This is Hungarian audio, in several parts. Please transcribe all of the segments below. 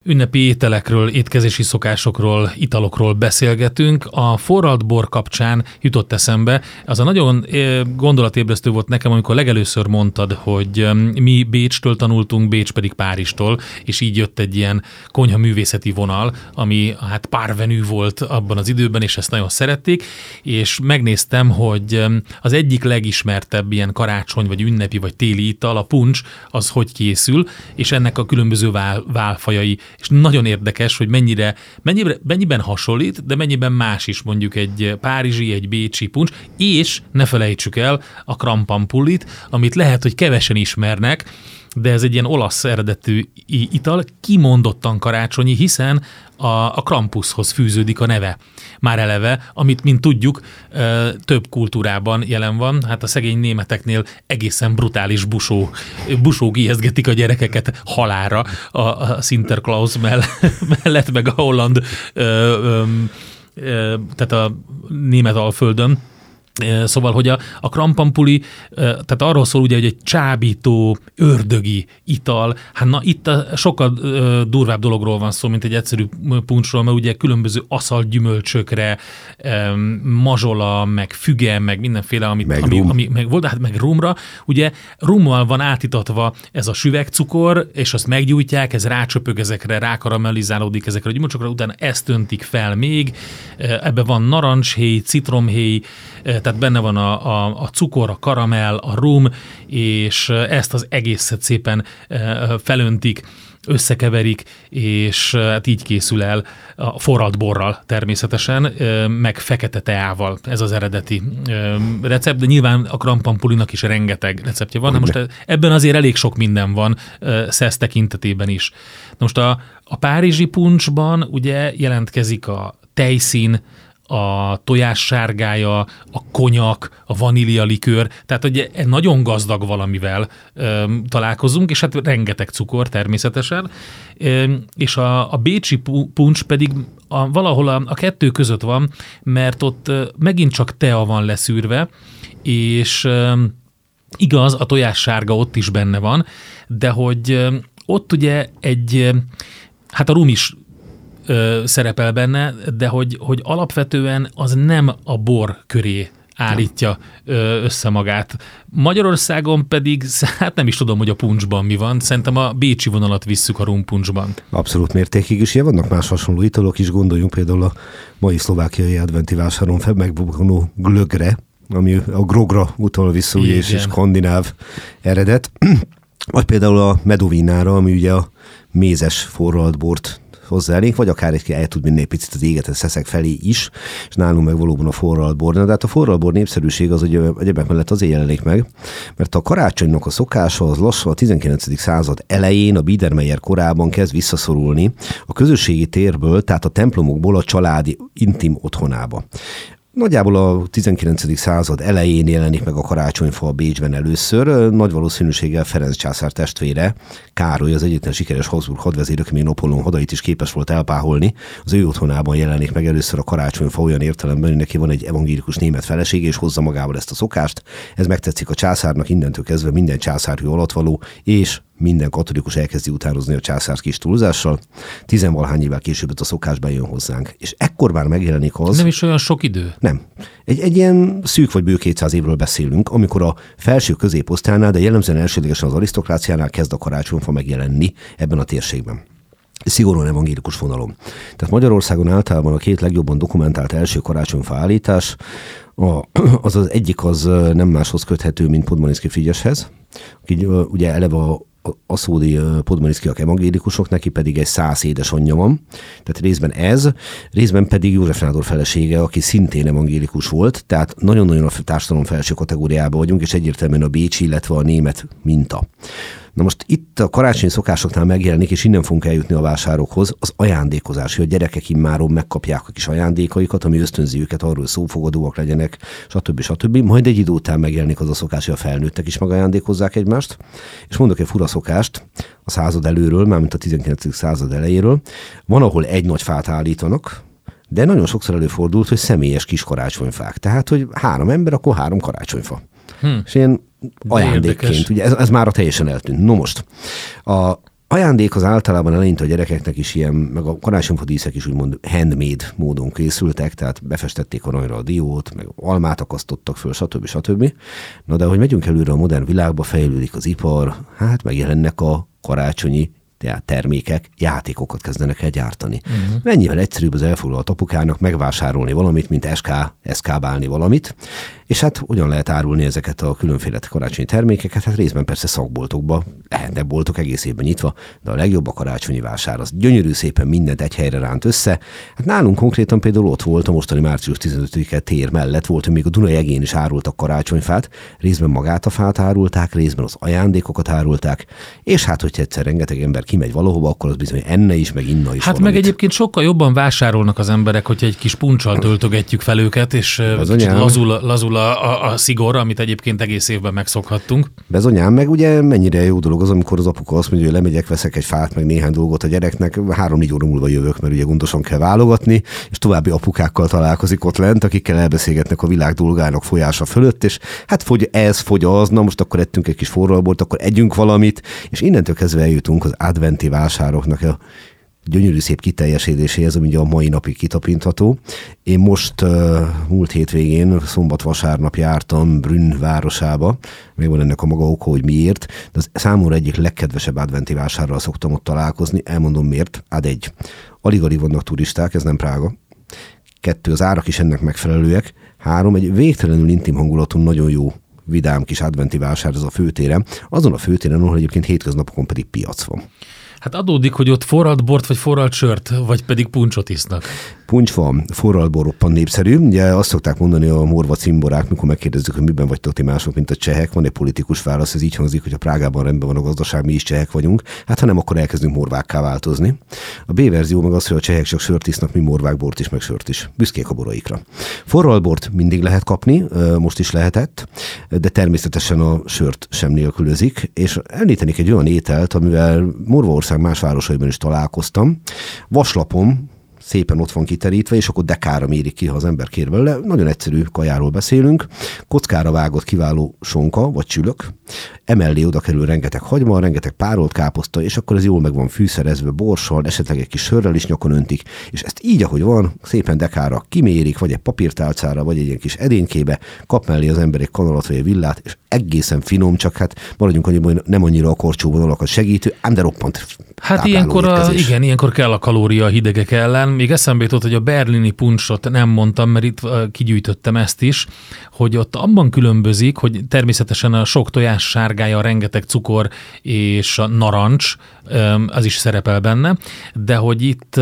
Ünnepi ételekről, étkezési szokásokról, italokról beszélgetünk. A forralt bor kapcsán jutott eszembe, az a nagyon gondolatébresztő volt nekem, amikor legelőször mondtad, hogy mi Bécstől tanultunk, Bécs pedig Párizstól, és így jött egy ilyen konyha művészeti vonal, ami hát parvenu volt abban az időben, és ezt nagyon szerették, és megnéztem, hogy az egyik legismertebb ilyen karácsony, vagy ünnepi, vagy téli ital, a puncs, az hogy készül, és ennek a különböző válfajai. És nagyon érdekes, hogy mennyiben hasonlít, de mennyiben más is mondjuk egy párizsi, egy bécsi puncs, és ne felejtsük el a krampampulit, amit lehet, hogy kevesen ismernek, de ez egy ilyen olasz eredetű ital, kimondottan karácsonyi, hiszen a Krampushoz fűződik a neve. Már eleve, amit, mint tudjuk, több kultúrában jelen van. Hát a szegény németeknél egészen brutális busók ijesztgetik a gyerekeket halálra a Sinterklaas mellett, meg a holland, tehát a német Alföldön. Szóval, hogy a krampampuli, tehát arról szól ugye, hogy egy csábító, ördögi ital, hát na itt sokkal durvább dologról van szó, mint egy egyszerű puncsról, mert ugye különböző aszalt gyümölcsökre, mazsola, meg füge, meg mindenféle, ami volt, hát meg rumra, ugye rummal van átitatva ez a süvegcukor, és azt meggyújtják, ez rácsöpög ezekre, rákaramellizálódik ezekre a gyümölcsökre, utána ezt öntik fel még, ebben van narancshéj, citromhéj, tehát benne van a cukor, a karamell, a rum, és ezt az egészet szépen felöntik, összekeverik, és hát így készül el a forralt borral természetesen, meg fekete teával. Ez az eredeti recept, de nyilván a krampampulinak is rengeteg receptje van. Na most ebben azért elég sok minden van, szesz tekintetében is. Na most a párizsi puncsban ugye jelentkezik a tejszín, a tojás sárgája, a konyak, a vanílialikőr, tehát ugye nagyon gazdag valamivel találkozunk, és hát rengeteg cukor természetesen, és a bécsi puncs pedig valahol a kettő között van, mert ott megint csak tea van leszűrve, és igaz, a tojás sárga ott is benne van, de hogy ott ugye hát a rum is szerepel benne, de hogy alapvetően az nem a bor köré állítja össze magát. Magyarországon pedig, hát nem is tudom, hogy a puncsban mi van, szerintem a bécsi vonalat visszük a rumpuncsban. Abszolút mértékig is. Vannak más hasonló italok is, gondoljunk például a mai szlovákiai adventi vásáron megbukkanó glögre, ami a grogra utal vissza, ugye, és skandináv eredet. Vagy például a medovinára, ami ugye a mézes forralt bort hozzá elénk, vagy akár el tud menni egy picit az égetett szeszek felé is, és nálunk meg valóban a forralt bor. De hát a forralt bor népszerűség az, hogy egyebek mellett azért jelenik meg, mert a karácsonynak a szokása az lassan a 19. század elején, a Biedermeier korában kezd visszaszorulni a közösségi térből, tehát a templomokból a családi intim otthonába. Nagyjából a 19. század elején jelenik meg a karácsonyfa Bécsben először. Nagy valószínűséggel Ferenc császár testvére, Károly, az egyetlen sikeres Habsburg hadvezér, aki még Napóleon hadait is képes volt elpáholni, az ő otthonában jelenik meg először a karácsonyfa olyan értelemben, hogy neki van egy evangélikus német felesége, és hozza magával ezt a szokást. Ez megtetszik a császárnak, innentől kezdve minden császárhő alattvaló, és minden katolikus elkezdi utánozni a császárt kis túlzással. 10-valahány évvel később a szokás bejön hozzánk. És ekkor már megjelenik az... Nem is olyan sok idő? Nem. Egy ilyen szűk vagy bő 200 évről beszélünk, amikor a felső középosztálynál, de jellemzően elsődlegesen az arisztokráciánál kezd a karácsonyfa megjelenni ebben a térségben. Szigorúan evangélikus vonalon. Tehát Magyarországon általában a két legjobban dokumentált első karácsonyfa állítás, az egyik az nem máshoz köthető, mint Podmaniszky Frigyeshez, aki ugye eleve a aszódi podmaniszkiak evangélikusok, neki pedig egy 100 édesanyja van. Tehát részben ez, részben pedig József Nádor felesége, aki szintén evangélikus volt, tehát nagyon-nagyon a társadalom felső kategóriában vagyunk, és egyértelműen a bécsi, illetve a német minta. Na most itt a karácsonyi szokásoknál megjelenik, és innen fogunk eljutni a vásárokhoz, az ajándékozás, hogy a gyerekek immáron megkapják a kis ajándékaikat, ami ösztönzi őket arról, hogy szófogadóak legyenek, stb. Majd egy idő után megjelenik az a szokás, hogy a felnőttek is megajándékozzák egymást. És mondok egy fura szokást a század előről, mármint a 19. század elejéről. Van, ahol egy nagy fát állítanak, de nagyon sokszor előfordult, hogy személyes kis karácsonyfák. Tehát, hogy 3 ember, akkor 3 karácsonyfa. És ilyen ajándékként, ugye ez már teljesen eltűnt. No most, Ajándék az általában eleinte a gyerekeknek is ilyen, meg a karácsonyfa díszek is úgymond handmade módon készültek, tehát befestették aranyra a diót, meg almát akasztottak föl, stb. Na de hogy megyünk előre a modern világba, fejlődik az ipar, hát megjelennek a karácsonyi termékek, játékokat kezdenek el gyártani. Mennyivel egyszerűbb az elfoglalt apukának megvásárolni valamit, mint eszkábálni valamit, és hát hogyan lehet árulni ezeket a különféle karácsonyi termékeket? Hát részben persze szakboltokba, lehetnek boltok egész évben nyitva, de a legjobb a karácsonyi vásár. Az gyönyörű szépen mindent egy helyre ránt össze. Hát nálunk konkrétan például ott volt a mostani március 15-e tér mellett volt, hogy még a Dunai egén is árultak karácsonyfát, részben magát a fát árulták, részben az ajándékokat árulták, és hát, hogyha egyszer rengeteg ember kimegy valahova, akkor az bizony enne is, meg inna is. Hát valamit. meg egyébként sokkal jobban vásárolnak az emberek, hogyha egy kis punccsal töltögetjük fel őket, és lazul a szigor, amit egyébként egész évben megszokhattunk. Bezonyám, meg ugye mennyire jó dolog az, amikor az apuka azt mondja, hogy lemegyek, veszek egy fát, meg néhány dolgot a gyereknek, 3-4 óra múlva jövök, mert ugye gondosan kell válogatni, és további apukákkal találkozik ott lent, akikkel elbeszélgetnek a világ dolgának folyása fölött, és hát fogy ez, fogy az, na most akkor ettünk egy kis forralbort, akkor együnk valamit, és innentől kezdve eljutunk az adventi vásároknak a gyönyörű szép kiteljesedéséhez, ami ugye a mai napig kitapintható. Én most múlt hétvégén, szombat-vasárnap jártam Brünn városába, megvan ennek a maga oka, hogy miért, de az számomra egyik legkedvesebb adventi vásárral szoktam ott találkozni, elmondom miért. Ad1. Alig-alig vannak turisták, ez nem Prága. 2. Az árak is ennek megfelelőek. 3. Egy végtelenül intim hangulatú, nagyon jó vidám kis adventi vásár ez a főtéren. Azon a főtéren, ahol egyébként hétköznapokon pedig piac van. Hát adódik, hogy ott forralt bort, vagy forralt sört, vagy pedig puncsot isznak. Puncs van, forralt bor roppant népszerű. Ugye azt szokták mondani a morva cimborák, mikor megkérdezzük, hogy miben vagytok ti mások, mint a csehek. Van egy politikus válasz, ez így hangzik, hogy a Prágában rendben van a gazdaság, mi is csehek vagyunk. Hát ha nem, akkor elkezdünk morvákká változni. A B verzió meg az, hogy a csehek csak sört isznak, mi morvák bort is, meg sört is. Büszkék a boraikra. Forralt bort mindig lehet kapni, most is lehetett, de természetesen a sört sem nélkülözik, és említenék egy olyan ételt, amivel Morvaország más városaiban is találkoztam. Vaslapom szépen ott van kiterítve, és akkor dekára mérik ki, ha az ember kér belőle. Nagyon egyszerű kajáról beszélünk. Kockára vágott kiváló sonka, vagy csülök. Emellé oda kerül rengeteg hagyma, rengeteg párolt káposzta, és akkor ez jól meg van fűszerezve borssal, esetleg egy kis sörrel is nyakon öntik, és ezt így, ahogy van, szépen dekára kimérik, vagy egy papírtálcára, vagy egy ilyen kis edénykébe, kap mellé az ember egy kanalat vagy egy villát, és egészen finom, csak hát maradjunk annyiban, hogy nem annyira a korcsóvonalakat segítő, ám de roppant. Hát ilyenkor kell a kalória a hidegek ellen. Még eszembe jutott, hogy a berlini puncsot nem mondtam, mert itt kigyűjtöttem ezt is, hogy ott abban különbözik, hogy természetesen a sok tojás sárgája, a rengeteg cukor és a narancs, az is szerepel benne, de hogy itt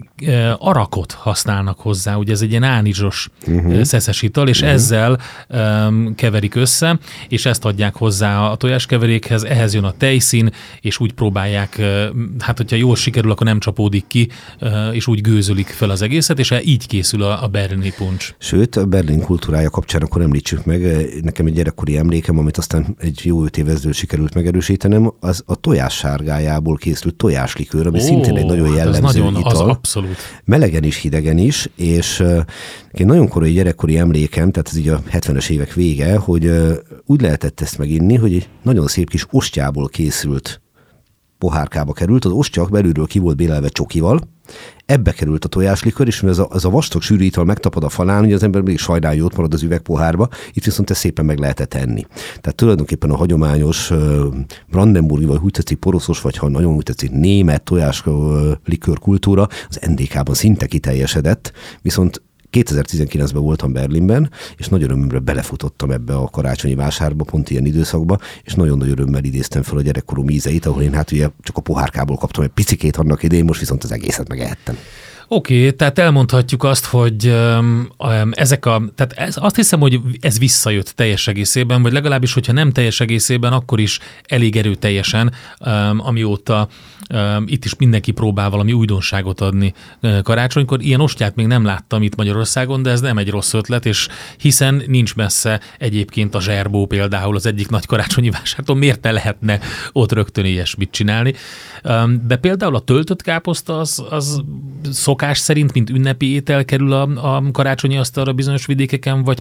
arakot használnak hozzá, ugye ez egy ilyen ánizsos szeszes ital, és ezzel keverik össze, és ezt adják hozzá a tojáskeverékhez, ehhez jön a tejszín, és úgy próbálják, hát hogyha jól sikerül, akkor nem csapódik ki, és úgy gőzölik fel az egészet, és így készül a berlini puncs. Sőt, a Berlin kultúrája kapcsán akkor említsük meg, nekem egy gyerekkori emlékem, amit aztán egy jó 5 évvel ezelőtt sikerült megerősítenem, az a tojás sárgájából készült tojáslikőr, ami szintén egy nagyon jellemző ital. Az abszolút. Melegen is, hidegen is, és egy nagyon korai gyerekkori emlékem, tehát ez így a 70-es évek vége, hogy úgy lehetett ezt meginni, hogy egy nagyon szép kis ostjából készült pohárkába került, az ostya belülről ki volt bélelve csokival, ebbe került a tojáslikör, és ez a vastag sűrű ital megtapad a falán, hogy az ember még sajnálja, ott marad az üvegpohárba, itt viszont ezt szépen meg lehetett enni. Tehát tulajdonképpen a hagyományos brandenburgi, vagy úgy tetszik poroszos, vagy ha nagyon úgy tetszik német tojáslikör kultúra, az NDK-ban szinte kiteljesedett, viszont 2019-ben voltam Berlinben, és nagy örömömre belefutottam ebbe a karácsonyi vásárba, pont ilyen időszakba, és nagyon nagy örömmel idéztem fel a gyerekkorom ízeit, ahol én hát ugye csak a pohárkából kaptam egy picikét annak idején, most viszont az egészet megehettem. Oké, tehát elmondhatjuk azt, hogy azt hiszem, hogy ez visszajött teljes egészében, vagy legalábbis, hogyha nem teljes egészében, akkor is elég erőteljesen, amióta itt is mindenki próbál valami újdonságot adni karácsonykor. Ilyen ostját még nem láttam itt Magyarországon, de ez nem egy rossz ötlet, és hiszen nincs messze egyébként a Zserbó például az egyik nagy karácsonyi vásártól, miért ne lehetne ott rögtön ilyesmit csinálni. De például a töltött káposzta az szokás szerint, mint ünnepi étel kerül a karácsonyi asztalra bizonyos vidékeken, vagy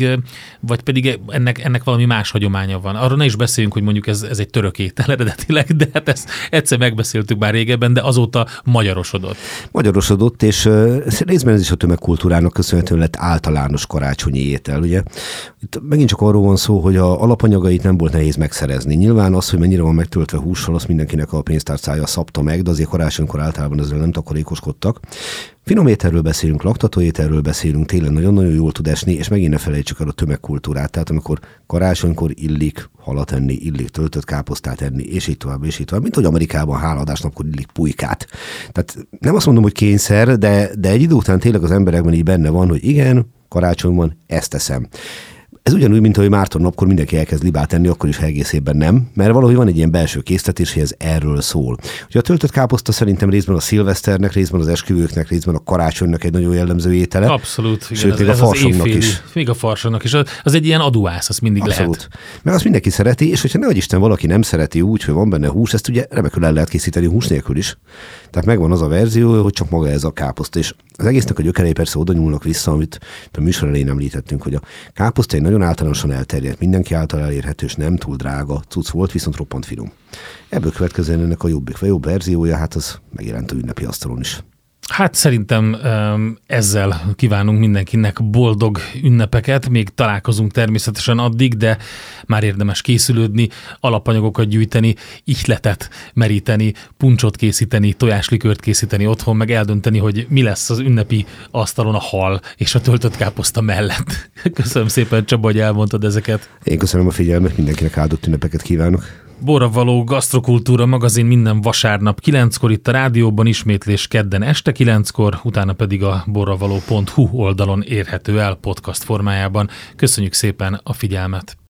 pedig ennek valami más hagyománya van. Arról ne is beszéljünk, hogy mondjuk ez egy török étel eredetileg, de hát ezt egyszer megbeszéltük már régebben, de azóta magyarosodott, és részben ez is a tömegkultúrának köszönhetően lett általános karácsonyi étel. Ugye? Itt megint csak arról van szó, hogy a alapanyagait nem volt nehéz megszerezni. Nyilván az, hogy mennyire van megtöltve hússal, azt mindenkinek a pénztárcája szabta meg, de azért karácsonykor általában ezzel nem takarékoskodtak. Finom ételről beszélünk, laktató ételről beszélünk, télen nagyon-nagyon jól tud esni, és megint ne felejtsük el a tömegkultúrát. Tehát amikor karácsonykor illik halat enni, illik töltött káposztát enni, és így tovább, és így tovább. Mint hogy Amerikában hálaadásnapkor illik pulykát. Tehát nem azt mondom, hogy kényszer, de egy idő után tényleg az emberekben így benne van, hogy igen, karácsonyban ezt teszem. Ez ugyanúgy, mint ahogy Márton napkor mindenki elkezd libát enni, akkor is egész évben nem, mert valahogy van egy ilyen belső késztetés, hogy ez erről szól. Ugye a töltött káposzta szerintem részben a szilveszternek, részben az esküvőknek, részben a karácsonynak egy nagyon jellemző étele. Abszolút. Igen, sőt, még a farsangnak is. Még a farsangnak is. Az egy ilyen aduász, az mindig abszolút lehet. Meg azt mindenki szereti, és hogyha nehogy Isten valaki nem szereti úgy, hogy van benne hús, ezt ugye remekül el lehet készíteni hús nélkül is. Tehát megvan az a verzió, hogy csak maga ez a káposzta. És az egésznek a gyökerei persze oda nyúlnak vissza, amit a műsor elején említettünk, hogy a káposzta egy nagyon általánosan elterjedt, mindenki által elérhető, és nem túl drága cucc volt, viszont roppant finom. Ebből következően ennek a jobb verziója, hát az megjelent a ünnepi asztalon is. Hát szerintem ezzel kívánunk mindenkinek boldog ünnepeket, még találkozunk természetesen addig, de már érdemes készülődni, alapanyagokat gyűjteni, ihletet meríteni, puncsot készíteni, tojáslikőrt készíteni otthon, meg eldönteni, hogy mi lesz az ünnepi asztalon a hal és a töltött káposzta mellett. Köszönöm szépen, Csaba, hogy elmondtad ezeket. Én köszönöm a figyelmet, mindenkinek áldott ünnepeket kívánok. Borravaló Gasztrokultúra magazin minden vasárnap 9-kor itt a rádióban, ismétlés kedden este 9-kor, utána pedig a borravaló.hu oldalon érhető el podcast formájában. Köszönjük szépen a figyelmet!